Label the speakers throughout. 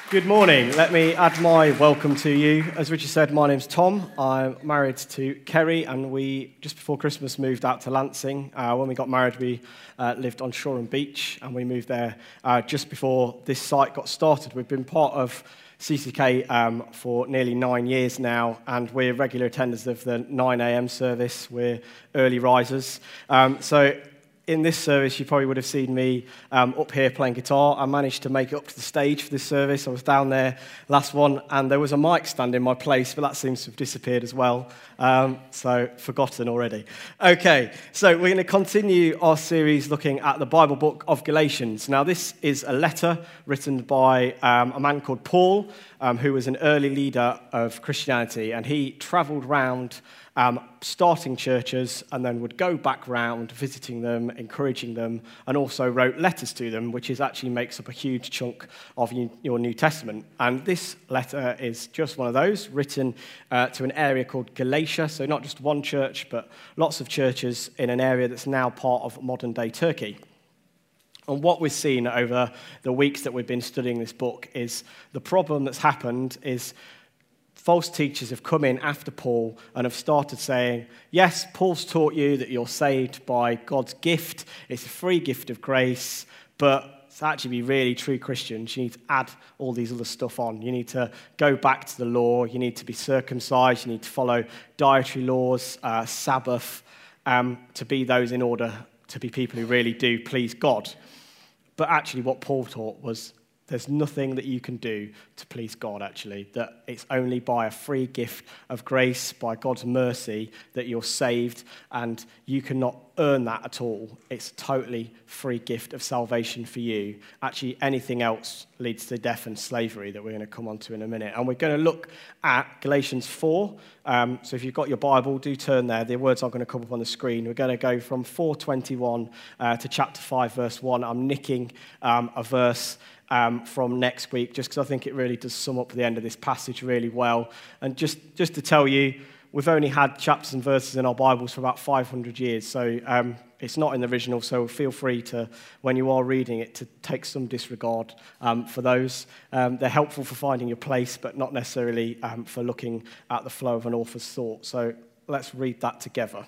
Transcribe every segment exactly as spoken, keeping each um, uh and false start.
Speaker 1: Good morning. Let me add my welcome to you. As Richard said, my name's Tom. I'm married to Kerry, and we, just before Christmas, moved out to Lancing. Uh, when we got married, we uh, lived on Shoreham Beach, and we moved there uh, just before this site got started. We've been part of C C K um, for nearly nine years now, and we're regular attenders of the nine a.m. service. We're early risers. Um, so in this service, you probably would have seen me um, up here playing guitar. I managed to make it up to the stage for this service. I was down there last one, and there was a mic stand in my place, but that seems to have disappeared as well. Um, so, forgotten already. Okay, so we're going to continue our series looking at the Bible book of Galatians. Now, this is a letter written by um, a man called Paul, um, who was an early leader of Christianity, and he travelled round Um, starting churches, and then would go back round, visiting them, encouraging them, and also wrote letters to them, which is actually makes up a huge chunk of you, your New Testament. And this letter is just one of those, written uh, to an area called Galatia, so not just one church, but lots of churches in an area that's now part of modern-day Turkey. And what we've seen over the weeks that we've been studying this book is the problem that's happened is false teachers have come in after Paul and have started saying, yes, Paul's taught you that you're saved by God's gift. It's a free gift of grace, but to actually be really true Christians, you need to add all these other stuff on. You need to go back to the law. You need to be circumcised. You need to follow dietary laws, uh, Sabbath, um, to be those in order to be people who really do please God. But actually what Paul taught was there's nothing that you can do to please God, actually, that it's only by a free gift of grace, by God's mercy, that you're saved, and you cannot earn that at all. It's a totally free gift of salvation for you. Actually, anything else leads to death and slavery that we're going to come on to in a minute. And we're going to look at Galatians four. Um, so if you've got your Bible, do turn there. The words are going to come up on the screen. We're going to go from four twenty-one uh, to chapter five, verse one. I'm nicking um, a verse Um, from next week, just because I think it really does sum up the end of this passage really well. And just, just to tell you, we've only had chapters and verses in our Bibles for about five hundred years, so um, it's not in the original, so feel free to, when you are reading it, to take some disregard um, for those. Um, they're helpful for finding your place, but not necessarily um, for looking at the flow of an author's thought. So let's read that together.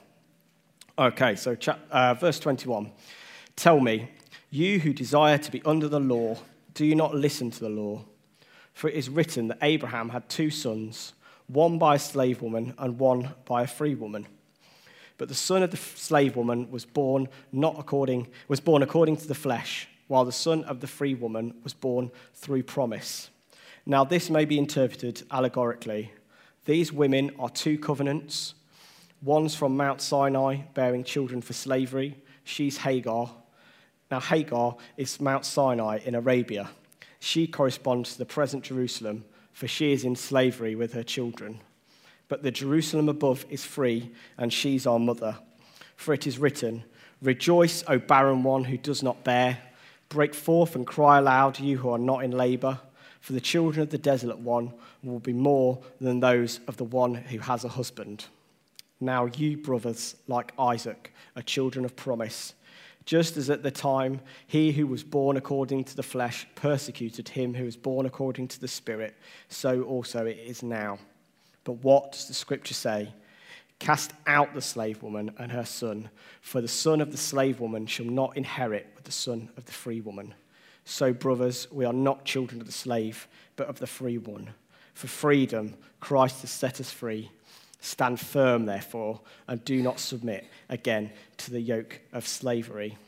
Speaker 1: Okay, so chap- uh, verse twenty-one. Tell me, you who desire to be under the law, do you not listen to the law? For it is written that Abraham had two sons, one by a slave woman and one by a free woman. But the son of the slave woman was born not according was born according to the flesh, while the son of the free woman was born through promise. Now this may be interpreted allegorically. These women are two covenants. One's from Mount Sinai, bearing children for slavery. She's Hagar. Now, Hagar is Mount Sinai in Arabia. She corresponds to the present Jerusalem, for she is in slavery with her children. But the Jerusalem above is free, and she's our mother. For it is written, rejoice, O barren one who does not bear. Break forth and cry aloud, you who are not in labor. For the children of the desolate one will be more than those of the one who has a husband. Now you, brothers, like Isaac, are children of promise. Just as at the time he who was born according to the flesh persecuted him who was born according to the Spirit, so also it is now. But what does the Scripture say? Cast out the slave woman and her son, for the son of the slave woman shall not inherit with the son of the free woman. So, brothers, we are not children of the slave, but of the free one. For freedom, Christ has set us free. Stand firm, therefore, and do not submit again to the yoke of slavery.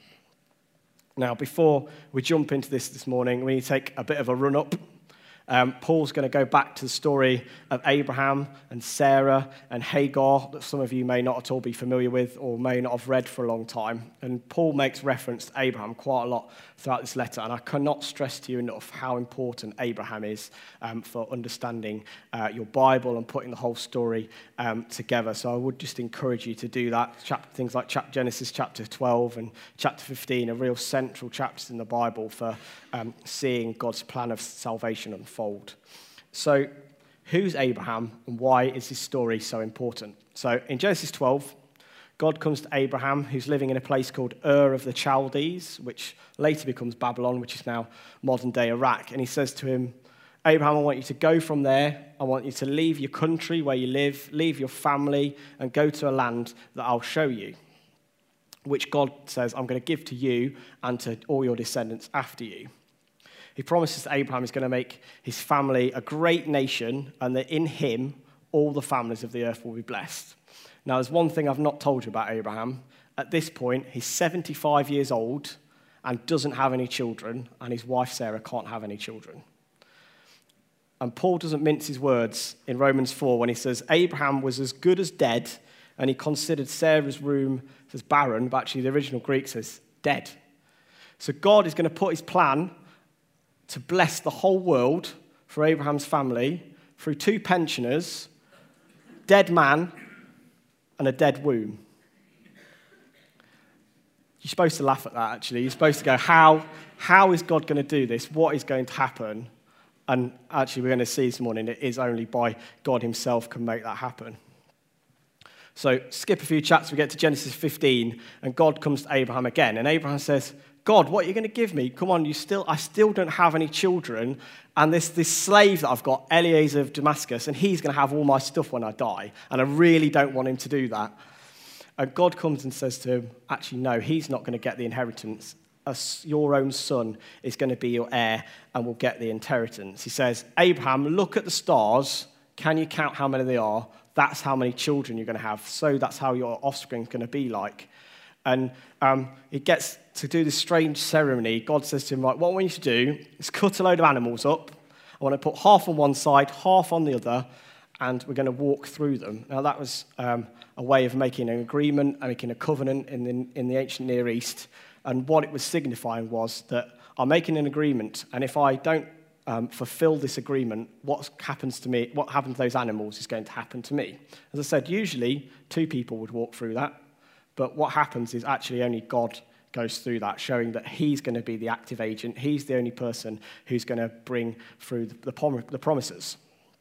Speaker 1: Now, before we jump into this this morning, we need to take a bit of a run-up. Um, Paul's going to go back to the story of Abraham and Sarah and Hagar that some of you may not at all be familiar with or may not have read for a long time. And Paul makes reference to Abraham quite a lot throughout this letter. And I cannot stress to you enough how important Abraham is um, for understanding uh, your Bible and putting the whole story um, together. So I would just encourage you to do that. Chapter, things like chapter, Genesis chapter twelve and chapter fifteen are real central chapters in the Bible for um, seeing God's plan of salvation unfold. So who's Abraham and why is his story so important? So in Genesis twelve, God comes to Abraham, who's living in a place called Ur of the Chaldees, which later becomes Babylon, which is now modern-day Iraq. And he says to him, Abraham, I want you to go from there. I want you to leave your country where you live, leave your family, and go to a land that I'll show you, which God says, I'm going to give to you and to all your descendants after you. He promises that Abraham is going to make his family a great nation, and that in him, all the families of the earth will be blessed. Now, there's one thing I've not told you about Abraham. At this point, he's seventy-five years old and doesn't have any children, and his wife Sarah can't have any children. And Paul doesn't mince his words in Romans four when he says, Abraham was as good as dead, and he considered Sarah's womb as barren, but actually the original Greek says dead. So God is going to put his plan to bless the whole world for Abraham's family through two pensioners, dead man, and a dead womb. You're supposed to laugh at that, actually. You're supposed to go, how, how is God going to do this? What is going to happen? And actually, we're going to see this morning, it is only by God himself can make that happen. So skip a few chapters, we get to Genesis fifteen, and God comes to Abraham again. And Abraham says, God, what are you going to give me? Come on, you still, I still don't have any children. And this, this slave that I've got, Eliezer of Damascus, and he's going to have all my stuff when I die. And I really don't want him to do that. And God comes and says to him, actually, no, he's not going to get the inheritance. Your own son is going to be your heir and will get the inheritance. He says, Abraham, look at the stars. Can you count how many they are? That's how many children you're going to have. So that's how your offspring is going to be like. And um, he gets to do this strange ceremony. God says to him, right, what I want you to do is cut a load of animals up. I want to put half on one side, half on the other, and we're going to walk through them. Now, that was um, a way of making an agreement and making a covenant in the, in the ancient Near East. And what it was signifying was that I'm making an agreement, and if I don't um, fulfill this agreement, what happens to me, what happens to those animals is going to happen to me. As I said, usually two people would walk through that, but what happens is actually only God goes through that, showing that he's going to be the active agent. He's the only person who's going to bring through the, the, prom- the promises.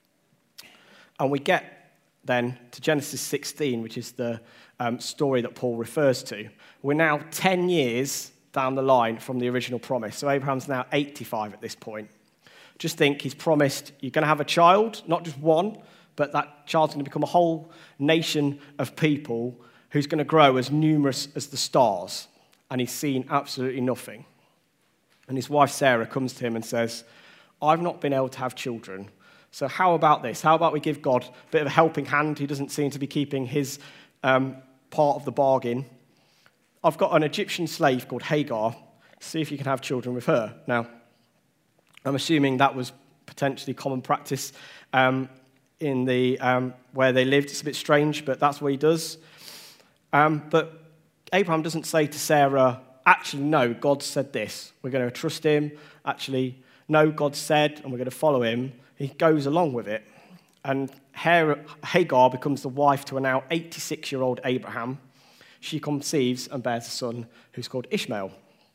Speaker 1: And we get then to Genesis sixteen, which is the um, story that Paul refers to. We're now ten years down the line from the original promise. So Abraham's now eighty-five at this point. Just think, he's promised you're going to have a child, not just one, but that child's going to become a whole nation of people who's going to grow as numerous as the stars. And he's seen absolutely nothing. And his wife Sarah comes to him and says, I've not been able to have children. So how about this? How about we give God a bit of a helping hand? He doesn't seem to be keeping his um, part of the bargain. I've got an Egyptian slave called Hagar. See if you can have children with her. Now, I'm assuming that was potentially common practice um, in the um, where they lived. It's a bit strange, but that's what he does. Um, but Abraham doesn't say to Sarah, actually, no, God said this. We're going to trust him. Actually, no, God said, and we're going to follow him. He goes along with it. And Hagar becomes the wife to a now eighty-six-year-old Abraham. She conceives and bears a son who's called Ishmael.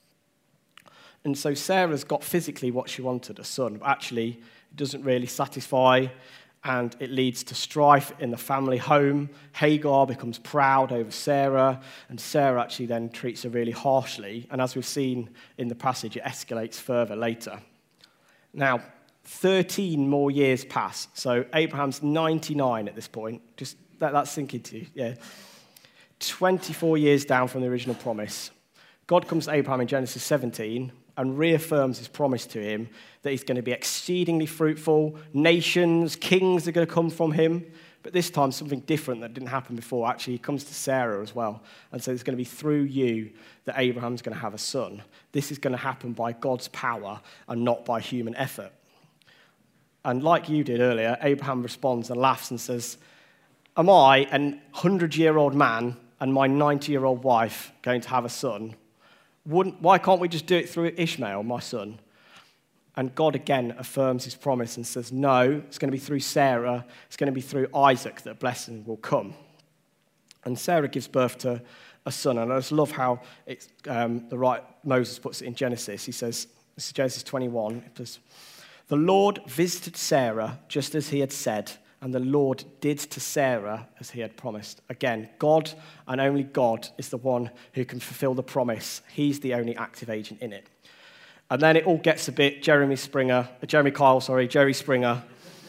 Speaker 1: And so Sarah's got physically what she wanted, a son, but actually it doesn't really satisfy, and it leads to strife in the family home. Hagar becomes proud over Sarah, and Sarah actually then treats her really harshly. And as we've seen in the passage, it escalates further later. Now, thirteen more years pass. So Abraham's ninety-nine at this point. Just let that sink into you. Yeah. twenty-four years down from the original promise. God comes to Abraham in Genesis seventeen and reaffirms his promise to him that he's going to be exceedingly fruitful. Nations, kings are going to come from him. But this time, something different that didn't happen before. Actually, he comes to Sarah as well. And so it's going to be through you that Abraham's going to have a son. This is going to happen by God's power and not by human effort. And like you did earlier, Abraham responds and laughs and says, am I, an hundred-year-old man, and my ninety-year-old wife going to have a son? Wouldn't, why can't we just do it through Ishmael, my son? And God again affirms his promise and says, no, it's going to be through Sarah. It's going to be through Isaac that blessing will come. And Sarah gives birth to a son. And I just love how it's, um, the right Moses puts it in Genesis. He says, this is Genesis twenty-one. It says, the Lord visited Sarah just as he had said, and the Lord did to Sarah as he had promised. Again, God and only God is the one who can fulfill the promise. He's the only active agent in it. And then it all gets a bit Jeremy Springer, uh, Jeremy Kyle, sorry, Jerry Springer.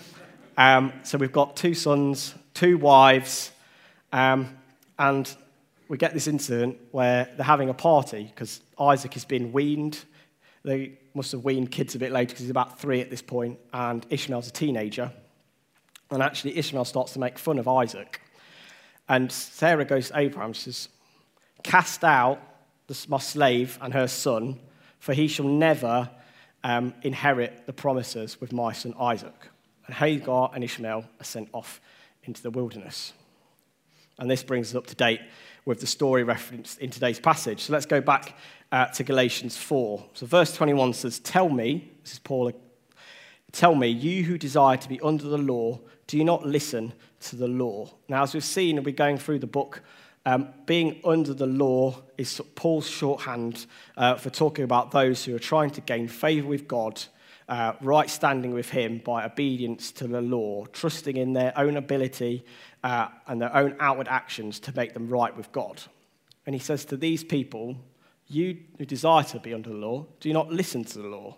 Speaker 1: Um, so we've got two sons, two wives, um, and we get this incident where they're having a party because Isaac has been weaned. They must have weaned kids a bit later because he's about three at this point, and Ishmael's a teenager. And actually, Ishmael starts to make fun of Isaac. And Sarah goes to Abraham, she says, "Cast out this, my slave and her son, for he shall never um, inherit the promises with my son Isaac." And Hagar and Ishmael are sent off into the wilderness. And this brings us up to date with the story referenced in today's passage. So let's go back uh, to Galatians four. So verse twenty-one says, "Tell me," this is Paul, "tell me, you who desire to be under the law, do you not listen to the law?" Now, as we've seen, and we're going through the book, um, being under the law is Paul's shorthand uh, for talking about those who are trying to gain favor with God, uh, right standing with him by obedience to the law, trusting in their own ability uh, and their own outward actions to make them right with God. And he says to these people, you who desire to be under the law, do you not listen to the law?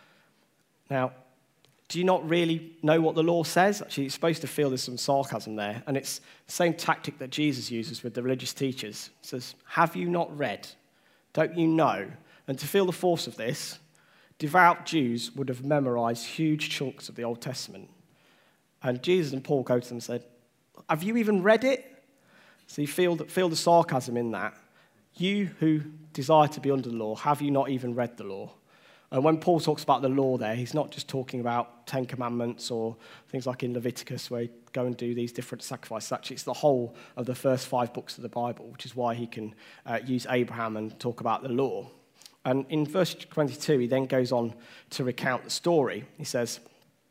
Speaker 1: Now, do you not really know what the law says? Actually, you're supposed to feel there's some sarcasm there. And it's the same tactic that Jesus uses with the religious teachers. He says, have you not read? Don't you know? And to feel the force of this, devout Jews would have memorized huge chunks of the Old Testament. And Jesus and Paul go to them and said, have you even read it? So you feel the, feel the sarcasm in that. You who desire to be under the law, have you not even read the law? And when Paul talks about the law there, he's not just talking about Ten Commandments or things like in Leviticus where you go and do these different sacrifices. Actually, it's the whole of the first five books of the Bible, which is why he can uh, use Abraham and talk about the law. And in verse twenty-two, he then goes on to recount the story. He says,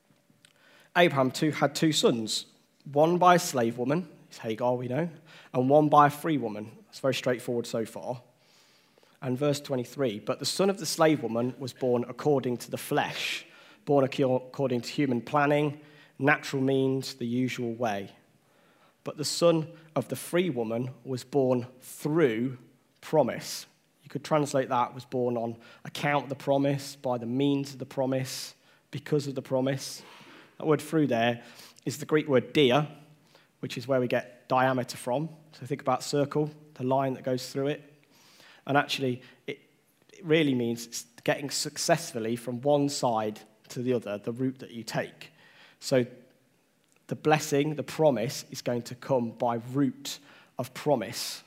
Speaker 1: Abraham too had two sons, one by a slave woman, it's Hagar we know, and one by a free woman. It's very straightforward so far. And verse twenty-three, but the son of the slave woman was born according to the flesh, born according to human planning, natural means, the usual way. But the son of the free woman was born through promise. You could translate that, was born on account of the promise, by the means of the promise, because of the promise. That word through there is the Greek word dia, which is where we get diameter from. So think about circle, the line that goes through it. And actually, it, it really means getting successfully from one side to the other, the route that you take. So the blessing, the promise, is going to come by route of promise,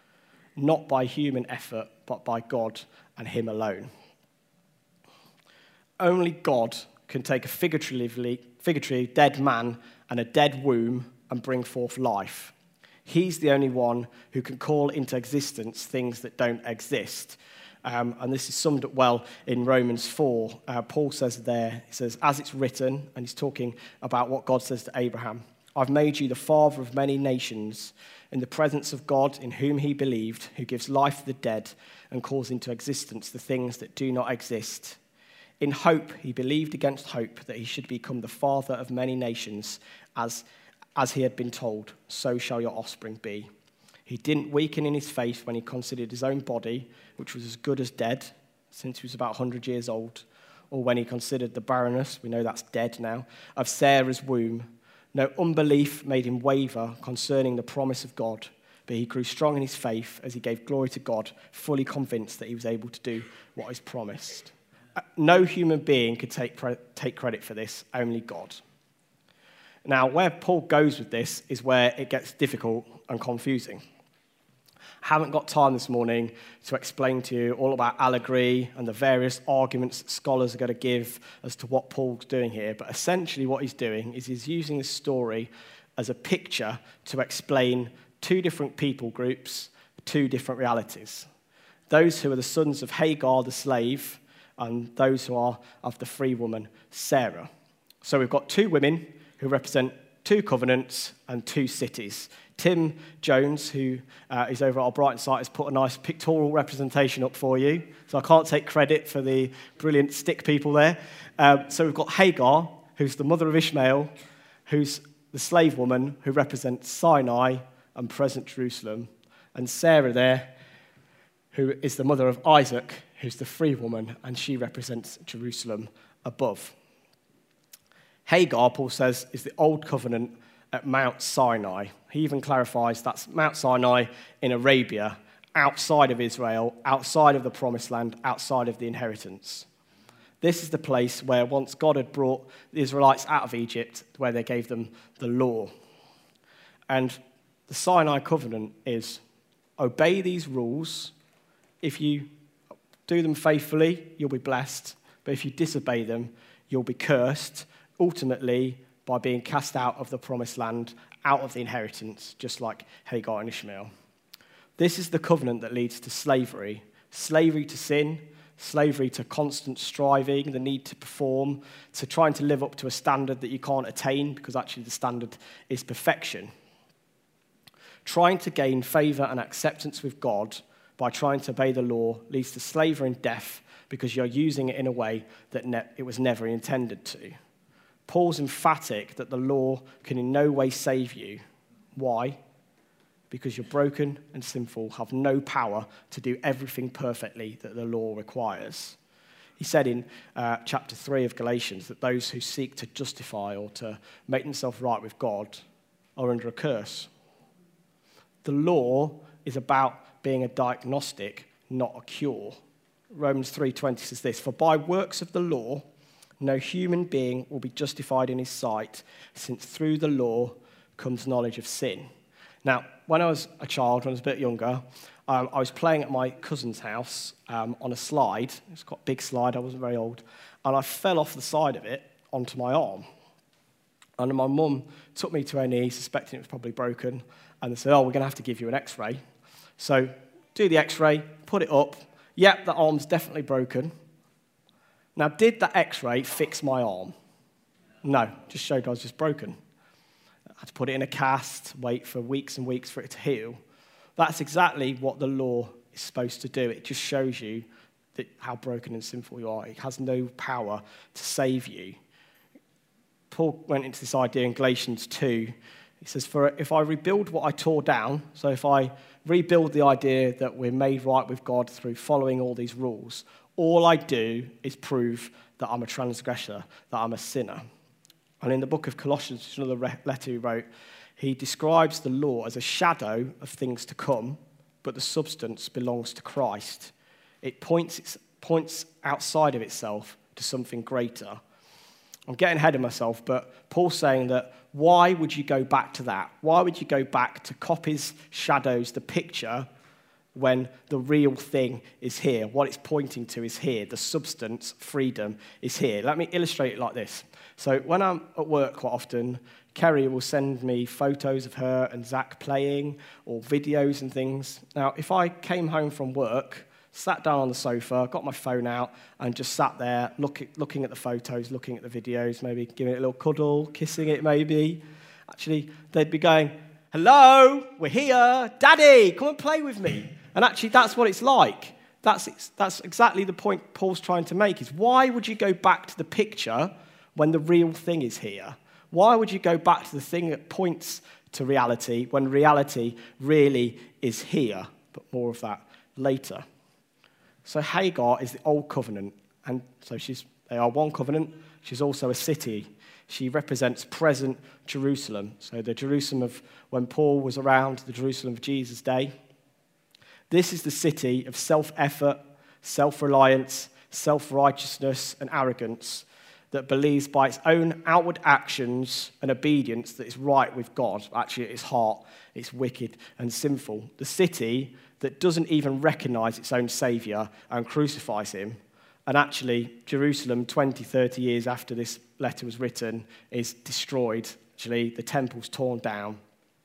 Speaker 1: not by human effort, but by God and him alone. Only God can take a figuratively, figuratively dead man and a dead womb and bring forth life. He's the only one who can call into existence things that don't exist. Um, and this is summed up well in Romans four. Uh, Paul says there, he says, as it's written, and he's talking about what God says to Abraham, I've made you the father of many nations in the presence of God in whom he believed, who gives life to the dead and calls into existence the things that do not exist. In hope, he believed against hope that he should become the father of many nations, as As he had been told, so shall your offspring be. He didn't weaken in his faith when he considered his own body, which was as good as dead, since he was about one hundred years old, or when he considered the barrenness, we know that's dead now, of Sarah's womb. No unbelief made him waver concerning the promise of God, but he grew strong in his faith as he gave glory to God, fully convinced that he was able to do what is promised. No human being could take, take credit for this, only God. Now, where Paul goes with this is where it gets difficult and confusing. I haven't got time this morning to explain to you all about allegory and the various arguments that scholars are going to give as to what Paul's doing here, but essentially what he's doing is he's using this story as a picture to explain two different people groups, two different realities. Those who are the sons of Hagar, the slave, and those who are of the free woman, Sarah. So we've got two women who represent two covenants and two cities. Tim Jones, who uh, is over at our Brighton site, has put a nice pictorial representation up for you. So I can't take credit for the brilliant stick people there. Um, so we've got Hagar, who's the mother of Ishmael, who's the slave woman who represents Sinai and present Jerusalem. And Sarah there, who is the mother of Isaac, who's the free woman, and she represents Jerusalem above. Hagar, Paul says, is the old covenant at Mount Sinai. He even clarifies that's Mount Sinai in Arabia, outside of Israel, outside of the promised land, outside of the inheritance. This is the place where once God had brought the Israelites out of Egypt, where they gave them the law. And the Sinai covenant is obey these rules. If you do them faithfully, you'll be blessed. But if you disobey them, you'll be cursed, ultimately by being cast out of the promised land, out of the inheritance, just like Hagar and Ishmael. This is the covenant that leads to slavery. Slavery to sin, slavery to constant striving, the need to perform, to trying to live up to a standard that you can't attain because actually the standard is perfection. Trying to gain favor and acceptance with God by trying to obey the law leads to slavery and death because you're using it in a way that ne- it was never intended to. Paul's emphatic that the law can in no way save you. Why? Because you're broken and sinful, have no power to do everything perfectly that the law requires. He said in uh, chapter three of Galatians that those who seek to justify or to make themselves right with God are under a curse. The law is about being a diagnostic, not a cure. Romans three twenty says this, "For by works of the law, no human being will be justified in his sight, since through the law comes knowledge of sin." Now, when I was a child, when I was a bit younger, um, I was playing at my cousin's house um, on a slide. It's got a big slide, I wasn't very old. And I fell off the side of it onto my arm. And my mum took me to her knee, suspecting it was probably broken. And they said, "Oh, we're going to have to give you an x-ray." So do the x-ray, put it up. Yep, the arm's definitely broken. Now, did that x-ray fix my arm? No, just showed I was just broken. I had to put it in a cast, wait for weeks and weeks for it to heal. That's exactly what the law is supposed to do. It just shows you that how broken and sinful you are. It has no power to save you. Paul went into this idea in Galatians two. He says, "For if I rebuild what I tore down," so if I rebuild the idea that we're made right with God through following all these rules, all I do is prove that I'm a transgressor, that I'm a sinner. And in the book of Colossians, which is another letter he wrote, he describes the law as a shadow of things to come, but the substance belongs to Christ. It points, it points outside of itself to something greater. I'm getting ahead of myself, but Paul's saying that why would you go back to that? Why would you go back to copies, shadows, the picture, when the real thing is here? What it's pointing to is here. The substance, freedom, is here. Let me illustrate it like this. So when I'm at work quite often, Kerry will send me photos of her and Zach playing or videos and things. Now, if I came home from work, sat down on the sofa, got my phone out, and just sat there look, looking at the photos, looking at the videos, maybe giving it a little cuddle, kissing it maybe, actually, they'd be going, "Hello, we're here. Daddy, come and play with me." And actually, that's what it's like. That's, that's exactly the point Paul's trying to make, is why would you go back to the picture when the real thing is here? Why would you go back to the thing that points to reality when reality really is here? But more of that later. So Hagar is the old covenant, and so she's they are one covenant. She's also a city. She represents present Jerusalem. So the Jerusalem of when Paul was around, the Jerusalem of Jesus' day. This is the city of self-effort, self-reliance, self-righteousness, and arrogance that believes by its own outward actions and obedience that it's right with God. Actually, at its heart, it's wicked and sinful. The city that doesn't even recognize its own Savior and crucifies him. And actually, Jerusalem, twenty, thirty years after this letter was written, is destroyed. Actually, the temple's torn down.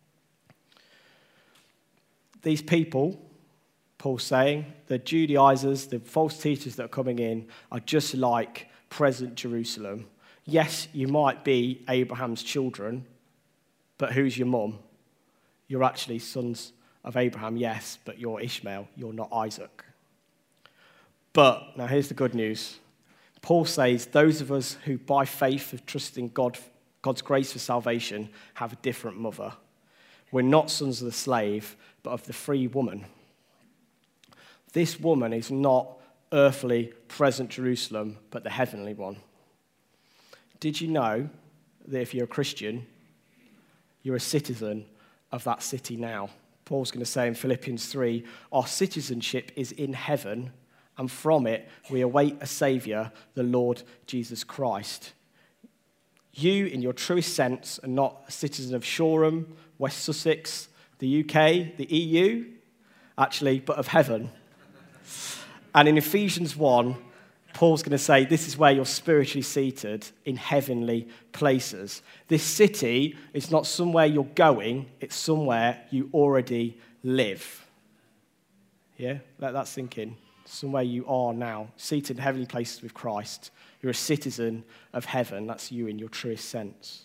Speaker 1: These people, Paul's saying, the Judaizers, the false teachers that are coming in, are just like present Jerusalem. Yes, you might be Abraham's children, but who's your mum? You're actually sons of Abraham, yes, but you're Ishmael, you're not Isaac. But, now here's the good news. Paul says those of us who by faith have trusted in God, God's grace for salvation have a different mother. We're not sons of the slave, but of the free woman. This woman is not earthly, present Jerusalem, but the heavenly one. Did you know that if you're a Christian, you're a citizen of that city now? Paul's going to say in Philippians three, our citizenship is in heaven, and from it we await a Saviour, the Lord Jesus Christ. You, in your truest sense, are not a citizen of Shoreham, West Sussex, the U K, the E U, actually, but of heaven. And in Ephesians one, Paul's going to say this is where you're spiritually seated in heavenly places. This city is not somewhere you're going, it's somewhere you already live. Yeah, let that sink in. Somewhere you are now, seated in heavenly places with Christ. You're a citizen of heaven. That's you in your truest sense.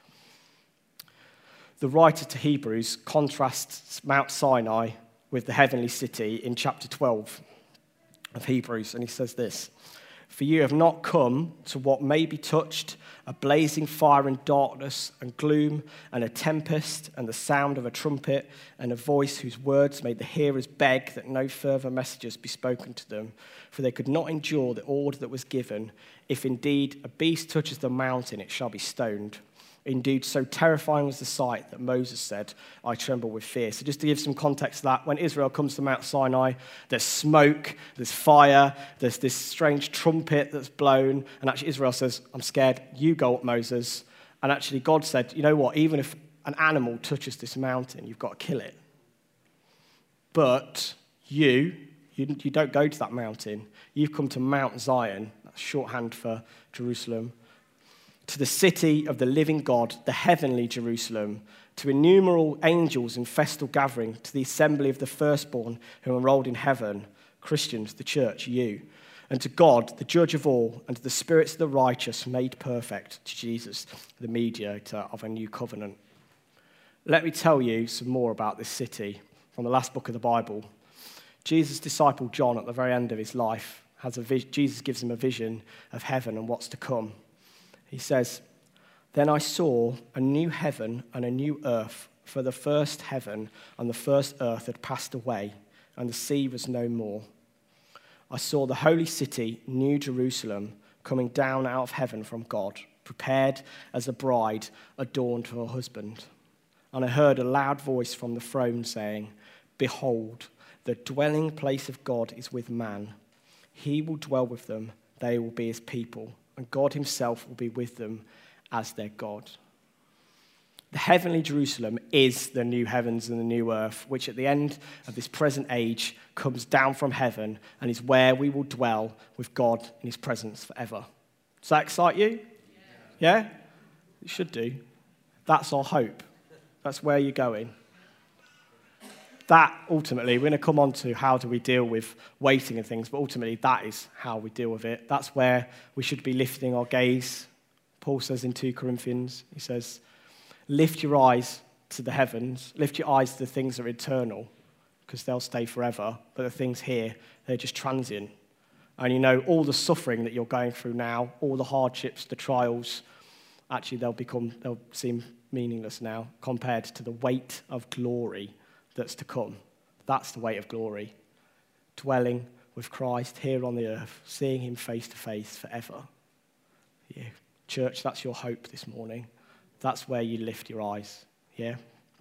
Speaker 1: The writer to Hebrews contrasts Mount Sinai with the heavenly city in chapter twelve of Hebrews, and he says this, for you have not come to what may be touched, a blazing fire and darkness and gloom and a tempest and the sound of a trumpet and a voice whose words made the hearers beg that no further messages be spoken to them, for they could not endure the order that was given. If indeed a beast touches the mountain, it shall be stoned. Indeed, so terrifying was the sight that Moses said, I tremble with fear. So just to give some context to that, when Israel comes to Mount Sinai, there's smoke, there's fire, there's this strange trumpet that's blown. And actually Israel says, I'm scared, you go up, Moses. And actually God said, you know what, even if an animal touches this mountain, you've got to kill it. But you, you, you don't go to that mountain. You've come to Mount Zion, that's shorthand for Jerusalem, to the city of the living God, the heavenly Jerusalem, to innumerable angels in festal gathering, to the assembly of the firstborn who are enrolled in heaven, Christians, the church, you, and to God, the judge of all, and to the spirits of the righteous made perfect, to Jesus, the mediator of a new covenant. Let me tell you some more about this city from the last book of the Bible. Jesus' disciple John, at the very end of his life, has a vis- Jesus gives him a vision of heaven and what's to come. He says, then I saw a new heaven and a new earth, for the first heaven and the first earth had passed away, and the sea was no more. I saw the holy city, New Jerusalem, coming down out of heaven from God, prepared as a bride adorned for her husband. And I heard a loud voice from the throne saying, behold, the dwelling place of God is with man. He will dwell with them, they will be his people, and God himself will be with them as their God. The heavenly Jerusalem is the new heavens and the new earth, which at the end of this present age comes down from heaven and is where we will dwell with God in his presence forever. Does that excite you? Yeah? Yeah? It should do. That's our hope. That's where you're going. That, ultimately, we're going to come on to how do we deal with waiting and things, but ultimately that is how we deal with it. That's where we should be lifting our gaze. Paul says in Second Corinthians, he says, lift your eyes to the heavens, lift your eyes to the things that are eternal, because they'll stay forever, but the things here, they're just transient. And you know, all the suffering that you're going through now, all the hardships, the trials, actually they'll become, they'll seem meaningless now compared to the weight of glory that's to come. That's the weight of glory. Dwelling with Christ here on the earth, seeing him face to face forever. Yeah. Church, that's your hope this morning. That's where you lift your eyes. Yeah.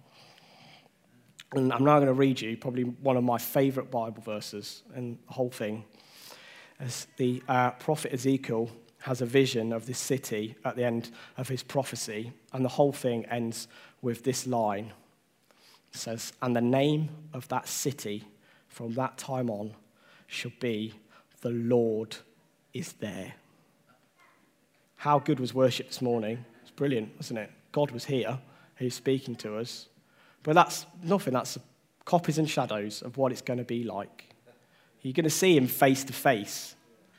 Speaker 1: And I'm now going to read you probably one of my favorite Bible verses in the whole thing. As the uh, prophet Ezekiel has a vision of this city at the end of his prophecy, and the whole thing ends with this line. It says, and the name of that city from that time on shall be, the Lord is there. How good was worship this morning? It's brilliant, wasn't it? God was here. He was speaking to us. But that's nothing. That's copies and shadows of what it's going to be like. You're going to see him face to face.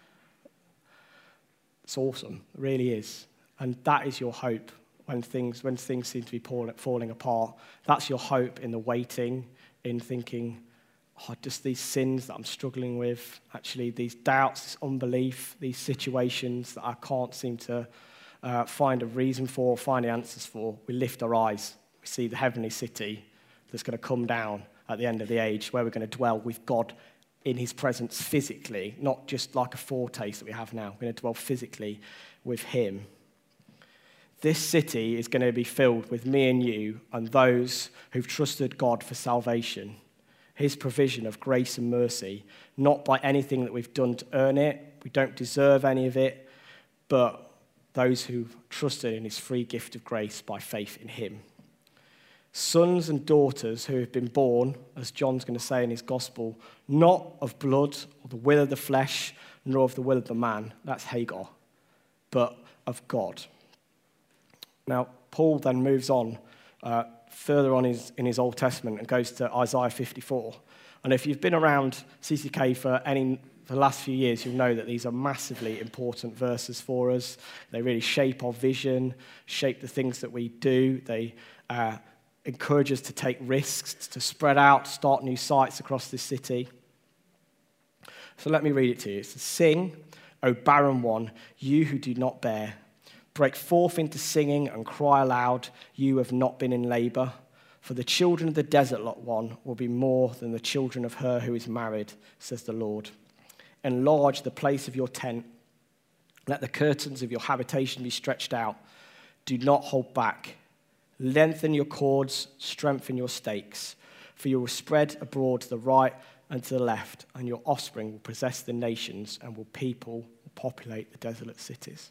Speaker 1: It's awesome. It really is. And that is your hope. When things when things seem to be falling apart, that's your hope in the waiting, in thinking, oh, just these sins that I'm struggling with, actually these doubts, this unbelief, these situations that I can't seem to uh, find a reason for, find the answers for. We lift our eyes. We see the heavenly city that's going to come down at the end of the age, where we're going to dwell with God in his presence physically, not just like a foretaste that we have now. We're going to dwell physically with him. This city is going to be filled with me and you and those who've trusted God for salvation, his provision of grace and mercy, not by anything that we've done to earn it. We don't deserve any of it, but those who've trusted in his free gift of grace by faith in him. Sons and daughters who have been born, as John's going to say in his gospel, not of blood or the will of the flesh, nor of the will of the man, that's Hagar, but of God. Now, Paul then moves on uh, further on his, in his Old Testament and goes to Isaiah fifty-four. And if you've been around C C K for any for the last few years, you'll know that these are massively important verses for us. They really shape our vision, shape the things that we do. They uh, encourage us to take risks, to spread out, start new sites across this city. So let me read it to you. It says, "Sing, O barren one, you who do not bear. Break forth into singing and cry aloud, you who have not been in labor. For the children of the desert lot one will be more than the children of her who is married, says the Lord. Enlarge the place of your tent. Let the curtains of your habitation be stretched out. Do not hold back. Lengthen your cords, strengthen your stakes. For you will spread abroad to the right and to the left, and your offspring will possess the nations, and will people will populate the desolate cities."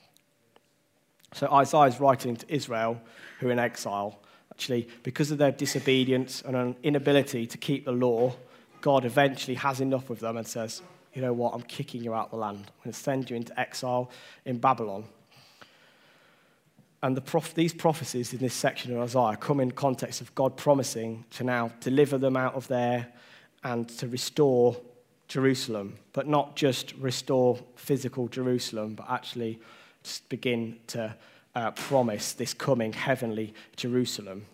Speaker 1: So Isaiah is writing to Israel, who are in exile. Actually, because of their disobedience and an inability to keep the law, God eventually has enough of them and says, you know what, I'm kicking you out of the land. I'm going to send you into exile in Babylon. And the prof- these prophecies in this section of Isaiah come in context of God promising to now deliver them out of there and to restore Jerusalem, but not just restore physical Jerusalem, but actually begin to uh, promise this coming heavenly Jerusalem.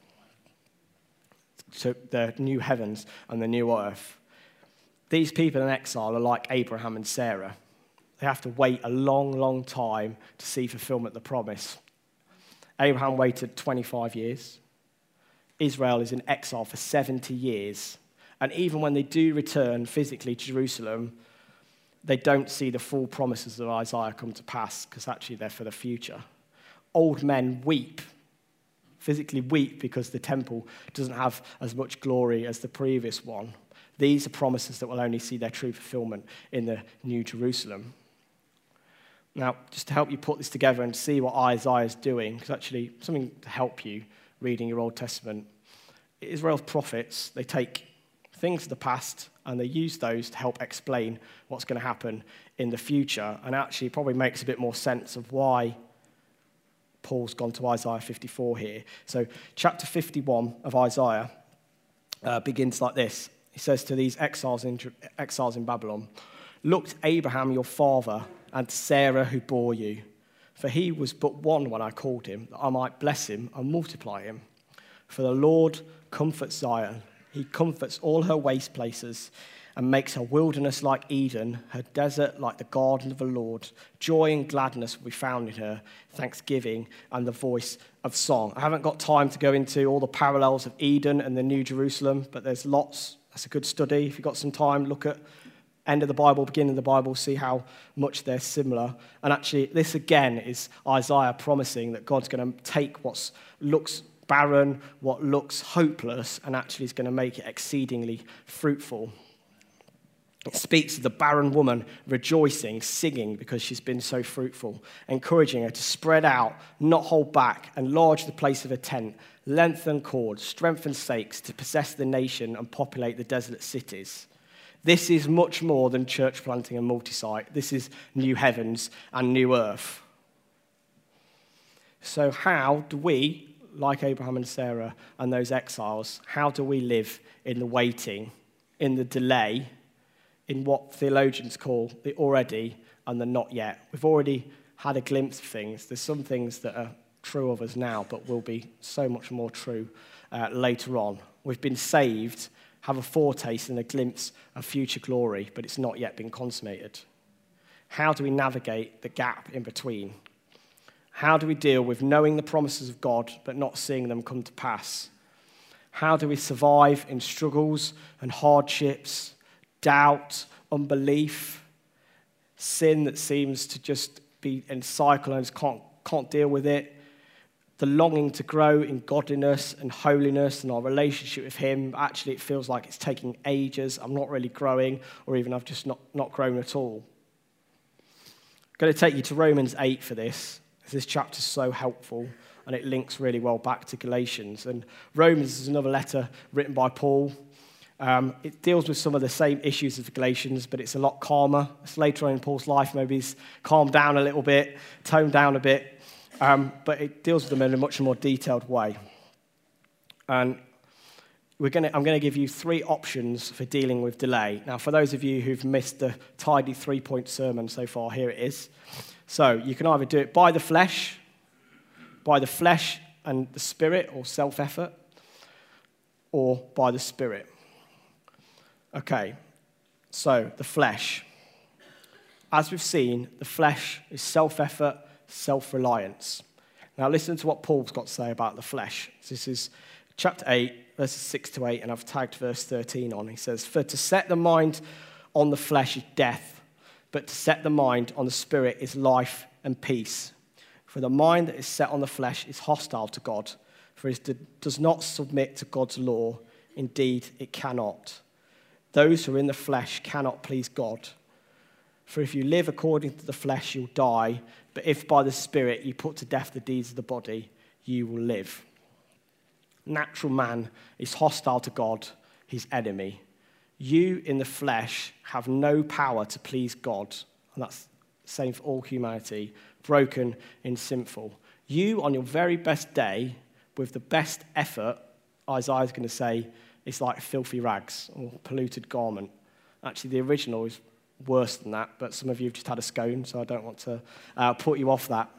Speaker 1: So the new heavens and the new earth. These people in exile are like Abraham and Sarah. They have to wait a long, long time to see fulfillment of the promise. Abraham waited twenty-five years. Israel is in exile for seventy years. And even when they do return physically to Jerusalem, they don't see the full promises of Isaiah come to pass, because actually they're for the future. Old men weep, physically weep, because the temple doesn't have as much glory as the previous one. These are promises that will only see their true fulfillment in the New Jerusalem. Now, just to help you put this together and see what Isaiah is doing, because actually something to help you reading your Old Testament, Israel's prophets, they take things of the past and they use those to help explain what's going to happen in the future, and actually probably makes a bit more sense of why Paul's gone to Isaiah fifty-four here. So chapter fifty-one of Isaiah uh, begins like this. He says to these exiles in, exiles in Babylon, "Look to Abraham your father and to Sarah who bore you. For he was but one when I called him, that I might bless him and multiply him. For the Lord comforts Zion. He comforts all her waste places and makes her wilderness like Eden, her desert like the garden of the Lord. Joy and gladness will be found in her, thanksgiving and the voice of song." I haven't got time to go into all the parallels of Eden and the New Jerusalem, but there's lots. That's a good study. If you've got some time, look at end of the Bible, beginning of the Bible, see how much they're similar. And actually, this again is Isaiah promising that God's going to take what looks barren, what looks hopeless, and actually is going to make it exceedingly fruitful. It speaks of the barren woman rejoicing, singing because she's been so fruitful, encouraging her to spread out, not hold back, enlarge the place of her tent, lengthen cords, strengthen stakes to possess the nation and populate the desolate cities. This is much more than church planting and multi-site. This is new heavens and new earth. So how do we, like Abraham and Sarah and those exiles, how do we live in the waiting, in the delay, in what theologians call the already and the not yet? We've already had a glimpse of things. There's some things that are true of us now, but will be so much more true uh, later on. We've been saved, have a foretaste and a glimpse of future glory, but it's not yet been consummated. How do we navigate the gap in between? How do we deal with knowing the promises of God, but not seeing them come to pass? How do we survive in struggles and hardships, doubt, unbelief, sin that seems to just be in cycle and can't, can't deal with it, the longing to grow in godliness and holiness and our relationship with him. Actually, it feels like it's taking ages. I'm not really growing, or even I've just not, not grown at all. I'm going to take you to Romans eight for this. This chapter is so helpful, and it links really well back to Galatians. And Romans is another letter written by Paul. Um, it deals with some of the same issues as Galatians, but it's a lot calmer. It's later on in Paul's life, maybe he's calmed down a little bit, toned down a bit. Um, but it deals with them in a much more detailed way. And we're gonna, I'm going to give you three options for dealing with delay. Now, for those of you who've missed the tidy three-point sermon so far, here it is. So you can either do it by the flesh, by the flesh and the spirit, or self-effort, or by the spirit. Okay, so the flesh. As we've seen, the flesh is self-effort, self-reliance. Now listen to what Paul's got to say about the flesh. This is chapter eight, verses six to eight, and I've tagged verse thirteen on. He says, "For to set the mind on the flesh is death, but to set the mind on the spirit is life and peace. For the mind that is set on the flesh is hostile to God, for it does not submit to God's law. Indeed, it cannot. Those who are in the flesh cannot please God. For if you live according to the flesh, you'll die. But if by the Spirit you put to death the deeds of the body, you will live." Natural man is hostile to God, his enemy. You in the flesh have no power to please God. And that's the same for all humanity, broken and sinful. You, on your very best day, with the best effort, Isaiah's going to say, it's like filthy rags or polluted garment. Actually, the original is worse than that, but some of you have just had a scone, so I don't want to uh, put you off that.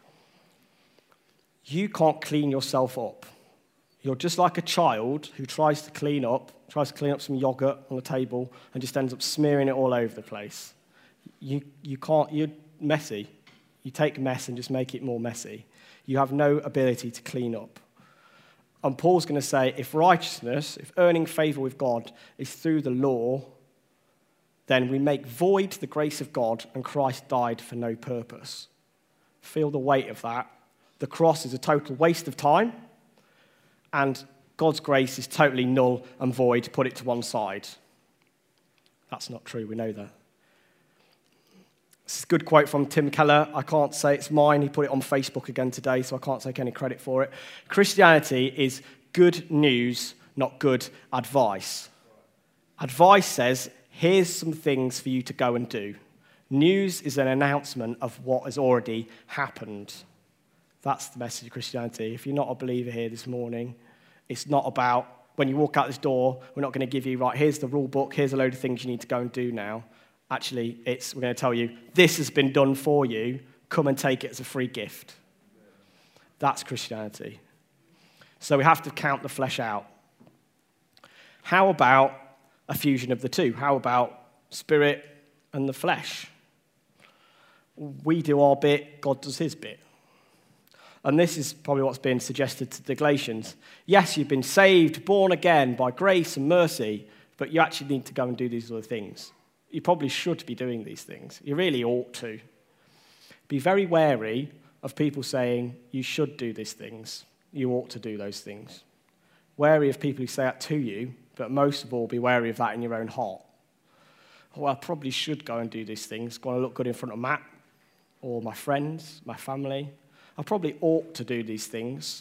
Speaker 1: You can't clean yourself up. You're just like a child who tries to clean up, tries to clean up some yogurt on the table and just ends up smearing it all over the place. You, you can't, you're messy. You take mess and just make it more messy. You have no ability to clean up. And Paul's going to say, if righteousness, if earning favor with God is through the law, then we make void the grace of God, and Christ died for no purpose. Feel the weight of that. The cross is a total waste of time, and God's grace is totally null and void. Put it to one side. That's not true, we know that. This is a good quote from Tim Keller. I can't say it's mine. He put it on Facebook again today, so I can't take any credit for it. Christianity is good news, not good advice. Advice says, here's some things for you to go and do. News is an announcement of what has already happened. That's the message of Christianity. If you're not a believer here this morning, it's not about, when you walk out this door, we're not going to give you, right, here's the rule book, here's a load of things you need to go and do now. Actually, it's, we're going to tell you, this has been done for you, come and take it as a free gift. That's Christianity. So we have to count the flesh out. How about a fusion of the two? How about spirit and the flesh? We do our bit, God does his bit. And this is probably what's been suggested to the Galatians. Yes, you've been saved, born again by grace and mercy, but you actually need to go and do these other things. You probably should be doing these things. You really ought to. Be very wary of people saying, you should do these things. You ought to do those things. Wary of people who say that to you, but most of all, be wary of that in your own heart. Well, I probably should go and do these things. Go and look good in front of Matt, or my friends, my family. I probably ought to do these things.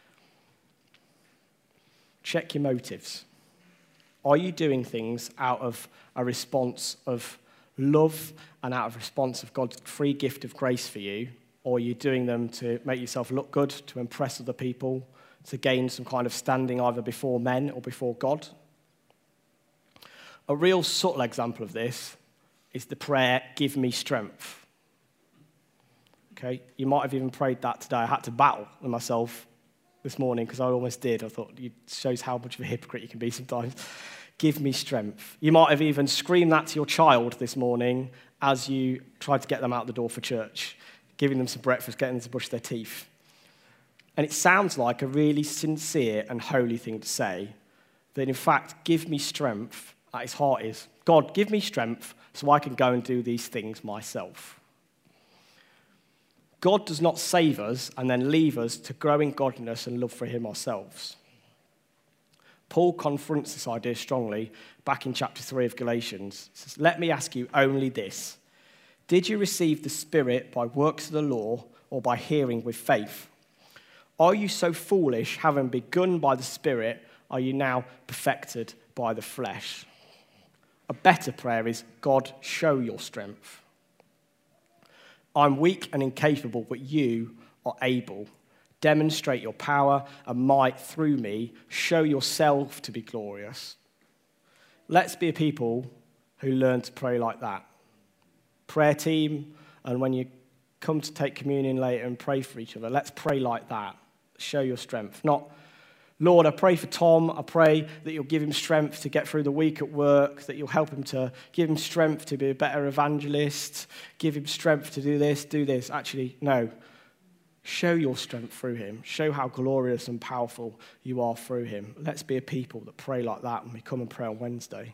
Speaker 1: Check your motives. Are you doing things out of a response of love and out of response of God's free gift of grace for you? Or are you doing them to make yourself look good, to impress other people, to gain some kind of standing either before men or before God? A real subtle example of this is the prayer, give me strength. Okay, you might have even prayed that today. I had to battle with myself this morning because I almost did. I thought it shows how much of a hypocrite you can be sometimes. Give me strength. You might have even screamed that to your child this morning as you tried to get them out the door for church, giving them some breakfast, getting them to brush their teeth. And it sounds like a really sincere and holy thing to say, that in fact, give me strength at his heart is, God, give me strength so I can go and do these things myself. God does not save us and then leave us to grow in godliness and love for him ourselves. Paul confronts this idea strongly back in chapter three of Galatians. He says, let me ask you only this. Did you receive the Spirit by works of the law or by hearing with faith? Are you so foolish, having begun by the Spirit, are you now perfected by the flesh? A better prayer is, God, show your strength. I'm weak and incapable, but you are able. Demonstrate your power and might through me. Show yourself to be glorious. Let's be a people who learn to pray like that. Prayer team, and when you come to take communion later and pray for each other, let's pray like that. Show your strength. Not, Lord, I pray for Tom. I pray that you'll give him strength to get through the week at work, that you'll help him to give him strength to be a better evangelist, give him strength to do this, do this. Actually, no. Show your strength through him. Show how glorious and powerful you are through him. Let's be a people that pray like that when we come and pray on Wednesday.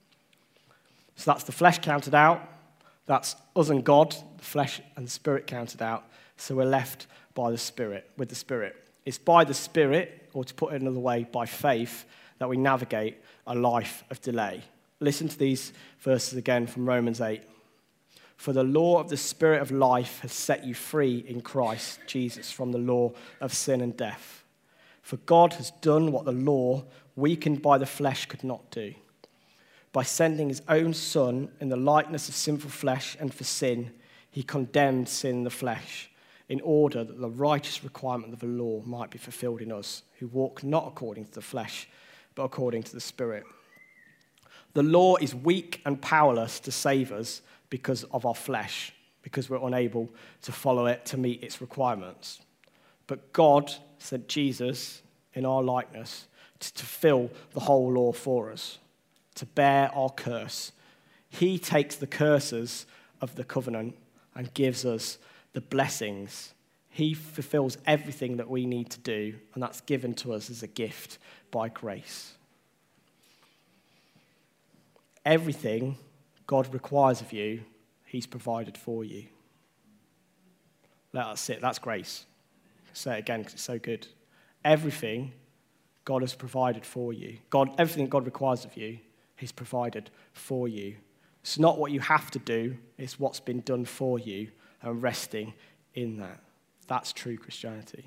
Speaker 1: So that's the flesh counted out. That's us and God, the flesh and the Spirit counted out. So we're left by the Spirit, with the Spirit. It's by the Spirit, or to put it another way, by faith, that we navigate a life of delay. Listen to these verses again from Romans eight. For the law of the Spirit of life has set you free in Christ Jesus from the law of sin and death. For God has done what the law, weakened by the flesh, could not do. By sending his own Son in the likeness of sinful flesh and for sin, he condemned sin in the flesh, in order that the righteous requirement of the law might be fulfilled in us, who walk not according to the flesh, but according to the Spirit. The law is weak and powerless to save us because of our flesh, because we're unable to follow it to meet its requirements. But God sent Jesus in our likeness to fulfill the whole law for us, to bear our curse. He takes the curses of the covenant and gives us the blessings. He fulfills everything that we need to do, and that's given to us as a gift by grace. Everything God requires of you, he's provided for you. Let us sit. That's grace. I'll say it again because it's so good. Everything God has provided for you. God, everything God requires of you, he's provided for you. It's not what you have to do, it's what's been done for you, and resting in that. That's true Christianity.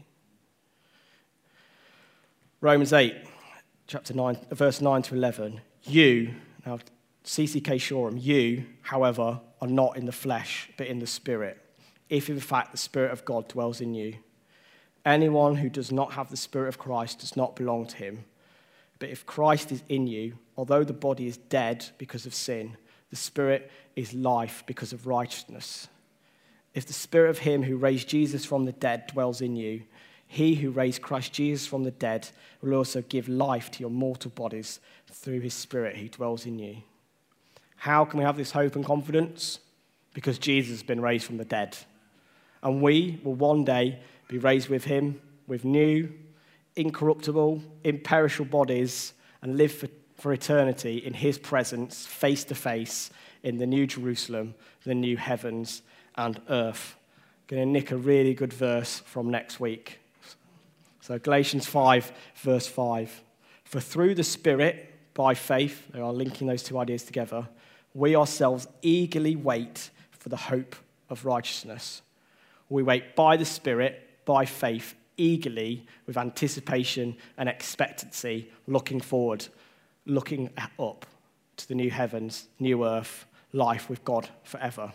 Speaker 1: Romans eight, chapter nine, verse nine to eleven. You, now C C K Shoreham, you, however, are not in the flesh, but in the Spirit, if in fact the Spirit of God dwells in you. Anyone who does not have the Spirit of Christ does not belong to him. But if Christ is in you, although the body is dead because of sin, the Spirit is life because of righteousness. If the Spirit of him who raised Jesus from the dead dwells in you, he who raised Christ Jesus from the dead will also give life to your mortal bodies through his Spirit who dwells in you. How can we have this hope and confidence? Because Jesus has been raised from the dead. And we will one day be raised with him, with new, incorruptible, imperishable bodies, and live for, for eternity in his presence, face to face, in the new Jerusalem, the new heavens and earth. I'm going to nick a really good verse from next week. So Galatians five, verse five. For through the Spirit, by faith, they are linking those two ideas together, we ourselves eagerly wait for the hope of righteousness. We wait by the Spirit, by faith, eagerly, with anticipation and expectancy, looking forward, looking up to the new heavens, new earth, life with God forever.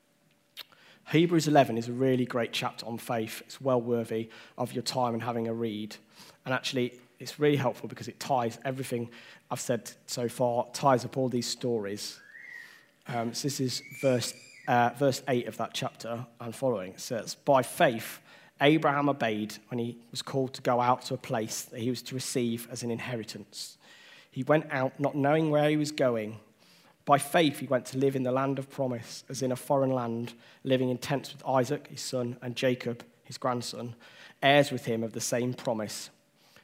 Speaker 1: Hebrews eleven is a really great chapter on faith. It's well worthy of your time and having a read. And actually, it's really helpful because it ties everything I've said so far, ties up all these stories. Um, so this is verse, uh, verse eight of that chapter and following. It says, by faith, Abraham obeyed when he was called to go out to a place that he was to receive as an inheritance. He went out not knowing where he was going. By faith, he went to live in the land of promise, as in a foreign land, living in tents with Isaac, his son, and Jacob, his grandson, heirs with him of the same promise.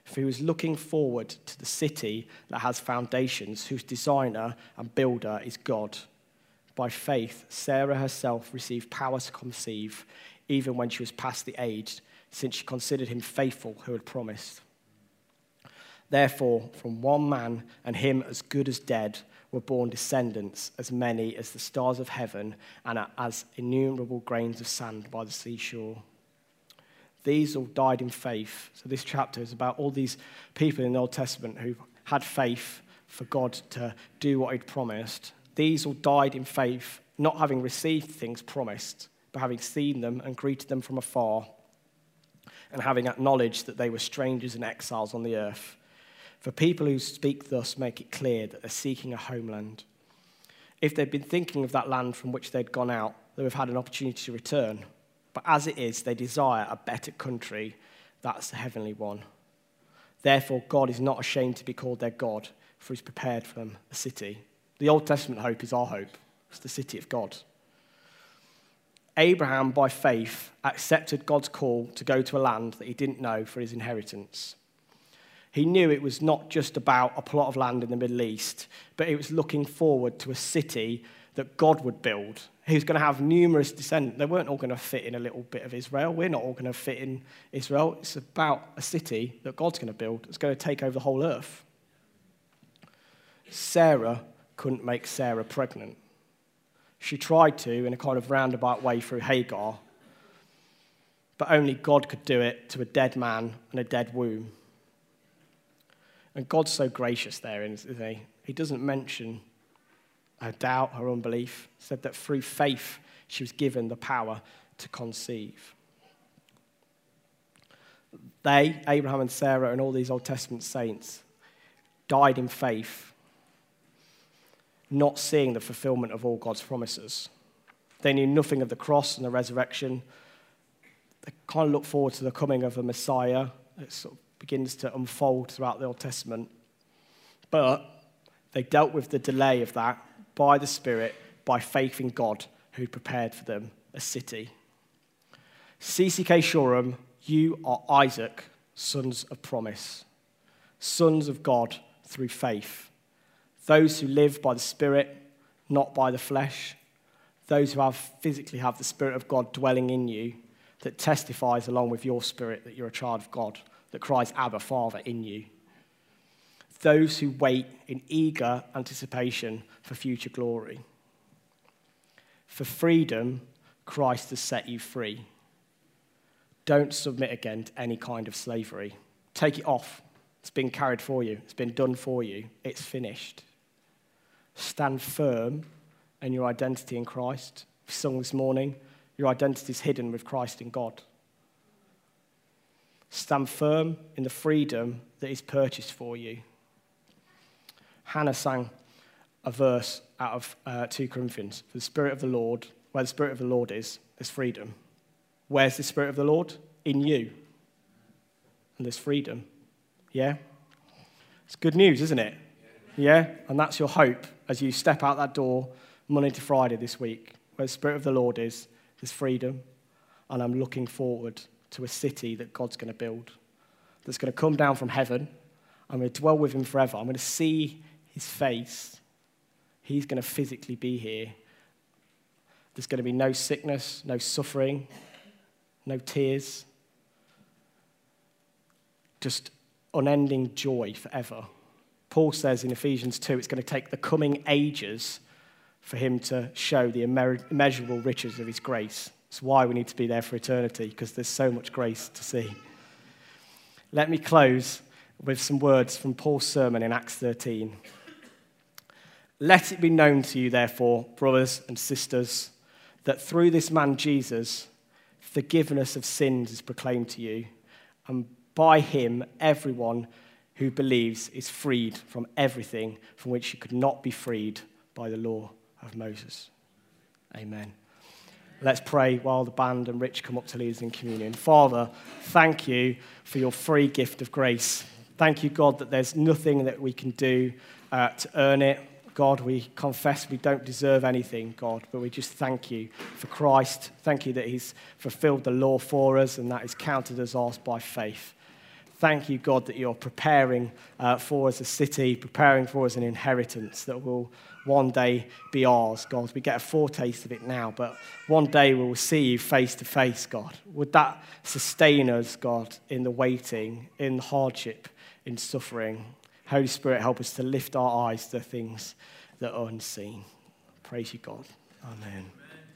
Speaker 1: For he was looking forward to the city that has foundations, whose designer and builder is God. By faith, Sarah herself received power to conceive, even when she was past the age, since she considered him faithful who had promised. Therefore, from one man, and him as good as dead, were born descendants as many as the stars of heaven and as innumerable grains of sand by the seashore. These all died in faith. So this chapter is about all these people in the Old Testament who had faith for God to do what he'd promised. These all died in faith, not having received things promised, but having seen them and greeted them from afar, and having acknowledged that they were strangers and exiles on the earth. For people who speak thus make it clear that they're seeking a homeland. If they'd been thinking of that land from which they'd gone out, they would have had an opportunity to return. But as it is, they desire a better country, that's the heavenly one. Therefore, God is not ashamed to be called their God, for he's prepared for them a city. The Old Testament hope is our hope. It's the city of God. Abraham, by faith, accepted God's call to go to a land that he didn't know for his inheritance. He knew it was not just about a plot of land in the Middle East, but it was looking forward to a city that God would build. He was going to have numerous descendants. They weren't all going to fit in a little bit of Israel. We're not all going to fit in Israel. It's about a city that God's going to build. It's going to take over the whole earth. Sarah couldn't make Sarah pregnant. She tried to in a kind of roundabout way through Hagar, but only God could do it to a dead man and a dead womb. And God's so gracious there, isn't he? He doesn't mention her doubt, her unbelief. He said that through faith she was given the power to conceive. They, Abraham and Sarah and all these Old Testament saints, died in faith, not seeing the fulfillment of all God's promises. They knew nothing of the cross and the resurrection. They kind of looked forward to the coming of a Messiah. It sort of begins to unfold throughout the Old Testament. But they dealt with the delay of that by the Spirit, by faith in God, who prepared for them a city. C C K Shoreham, you are Isaac, sons of promise, sons of God through faith. Those who live by the Spirit, not by the flesh. Those who have physically have the Spirit of God dwelling in you, that testifies along with your spirit that you're a child of God, that cries, Abba, Father, in you. Those who wait in eager anticipation for future glory. For freedom, Christ has set you free. Don't submit again to any kind of slavery. Take it off. It's been carried for you. It's been done for you. It's finished. Stand firm in your identity in Christ. We sung this morning, your identity is hidden with Christ in God. Stand firm in the freedom that is purchased for you. Hannah sang a verse out of uh, Second Corinthians. For the Spirit of the Lord, where the Spirit of the Lord is, there's freedom. Where's the Spirit of the Lord? In you. And there's freedom. Yeah? It's good news, isn't it? Yeah? And that's your hope as you step out that door Monday to Friday this week. Where the Spirit of the Lord is, there's freedom. And I'm looking forward to a city that God's going to build, that's going to come down from heaven. I'm going to dwell with him forever. I'm going to see his face. He's going to physically be here. There's going to be no sickness, no suffering, no tears. Just unending joy forever. Paul says in Ephesians two, it's going to take the coming ages for him to show the immeasurable riches of his grace. That's why we need to be there for eternity, because there's so much grace to see. Let me close with some words from Paul's sermon in Acts thirteen. Let it be known to you, therefore, brothers and sisters, that through this man Jesus, forgiveness of sins is proclaimed to you, and by him everyone who believes is freed from everything from which you could not be freed by the law of Moses. Amen. Let's pray while the band and Rich come up to lead us in communion. Father, thank you for your free gift of grace. Thank you, God, that there's nothing that we can do uh, to earn it. God, we confess we don't deserve anything, God, but we just thank you for Christ. Thank you that he's fulfilled the law for us and that is counted as ours by faith. Thank you, God, that you're preparing uh, for us a city, preparing for us an inheritance that will one day be ours, God. We get a foretaste of it now, but one day we will see you face to face, God. Would that sustain us, God, in the waiting, in the hardship, in suffering? Holy Spirit, help us to lift our eyes to things that are unseen. Praise you, God. Amen. Amen.